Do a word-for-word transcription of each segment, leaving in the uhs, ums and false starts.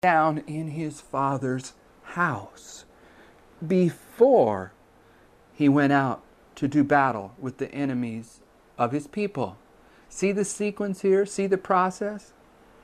down in his father's house before he went out to do battle with the enemies of his people. See the sequence here? See the process?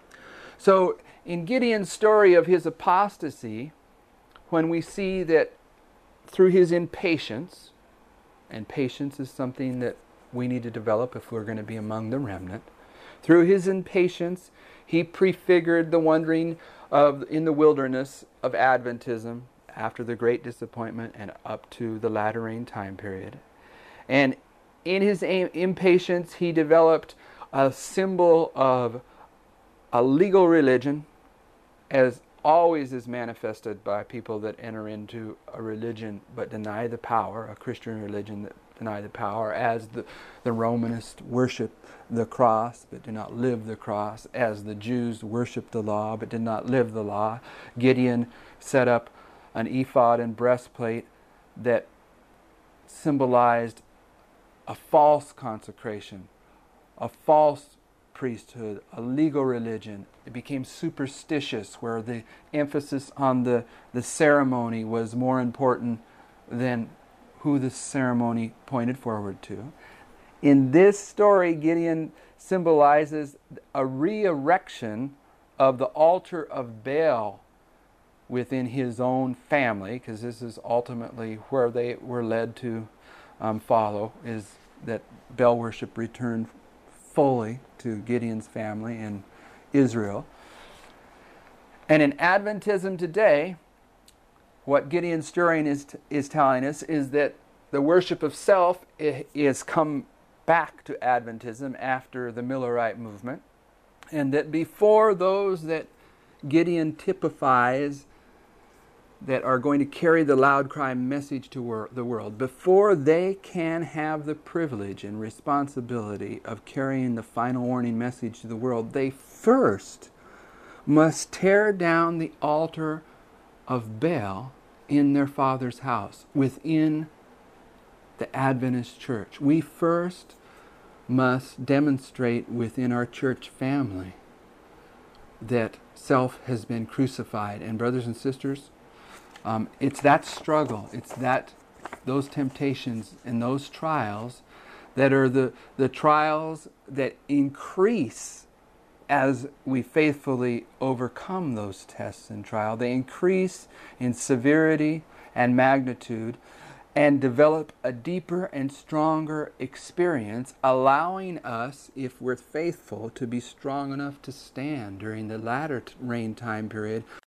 So in Gideon's story of his apostasy, when we see that through his impatience, and patience is something that we need to develop if we're going to be among the remnant, through his impatience, he prefigured the wandering of in the wilderness of Adventism after the great disappointment and up to the latter rain time period. And in his impatience, he developed a symbol of a legal religion, as always is manifested by people that enter into a religion but deny the power, a Christian religion that deny the power, as the, the Romanists worship the cross but do not live the cross, as the Jews worship the law but did not live the law. Gideon set up an ephod and breastplate that symbolized a false consecration, a false priesthood, a legal religion. It became superstitious, where the emphasis on the, the ceremony was more important than who the ceremony pointed forward to. In this story, Gideon symbolizes a re-erection of the altar of Baal within his own family, because this is ultimately where they were led to um, follow, is that Baal worship returned fully to Gideon's family in Israel. And in Adventism today, what Gideon's story is, t- is telling us is that the worship of self is come back to Adventism after the Millerite movement, and that before those that Gideon typifies that are going to carry the loud cry message to wor- the world, before they can have the privilege and responsibility of carrying the final warning message to the world, they first must tear down the altar of Baal in their father's house, within the Adventist church. We first must demonstrate within our church family that self has been crucified. And brothers and sisters, um, it's that struggle, it's that those temptations and those trials that are the, the trials that increase as we faithfully overcome those tests and trials. They increase in severity and magnitude and develop a deeper and stronger experience, allowing us, if we're faithful, to be strong enough to stand during the latter rain time period